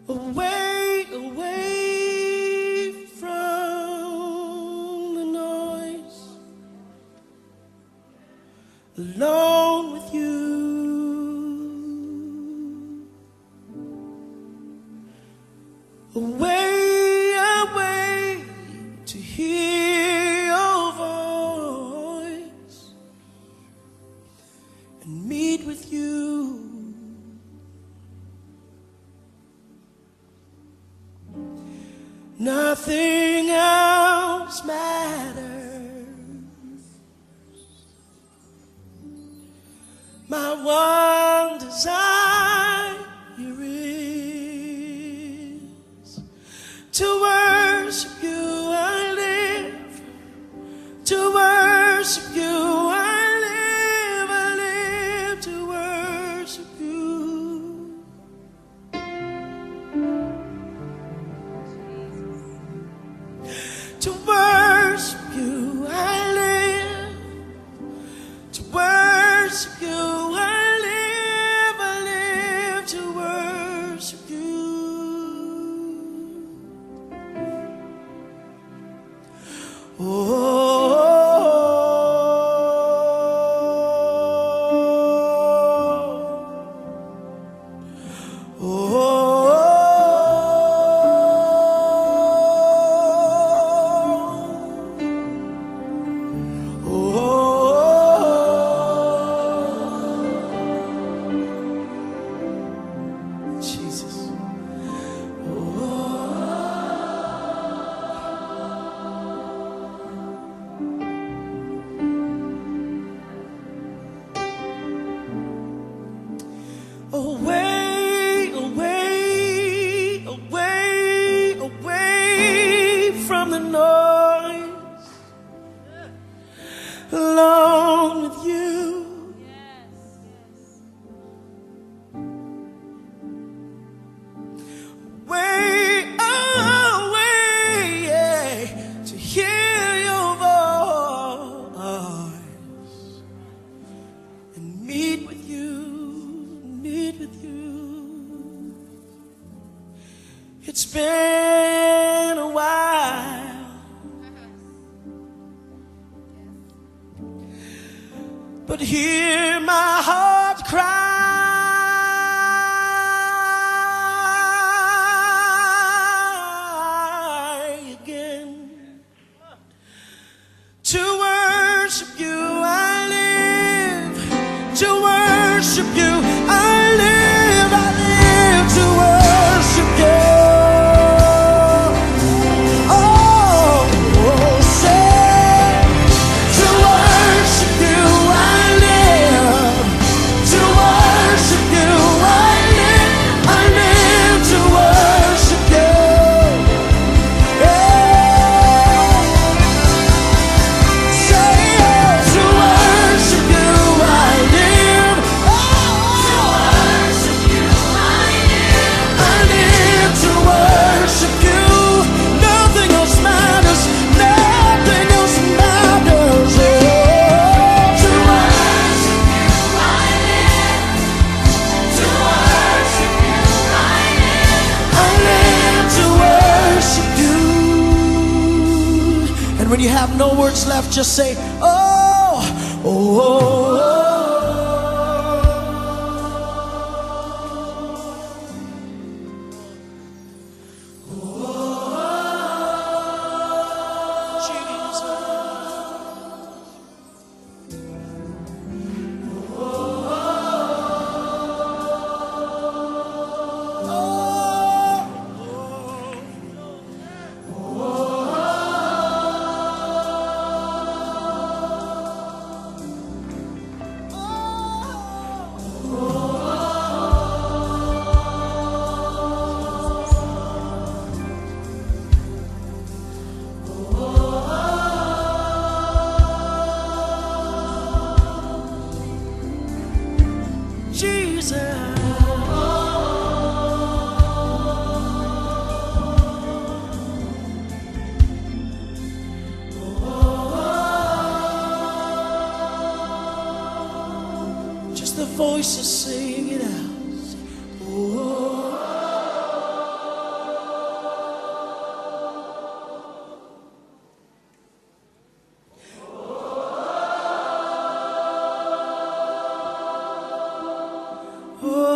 away, away from the noise, alone with you. Away, away to hear your voice and meet with you. Nothing else matters. My one desire is to worship you. I live to worship you. I live to worship you. To worship you, I live. To worship you, I live to worship you. Oh. Away, away, away, away from the noise, alone with you. Way away, yeah, to hear your voice and meet with you. With you. It's been a while, but hear my heart cry again. To worship you, I live to worship you. I live to worship you. Oh, say, to worship you, I live to worship you. I live to worship you. Yeah. Say, to worship you, I live. And when you have no words left, just say, oh, oh, oh, oh. Voices sing it out. Oh, oh.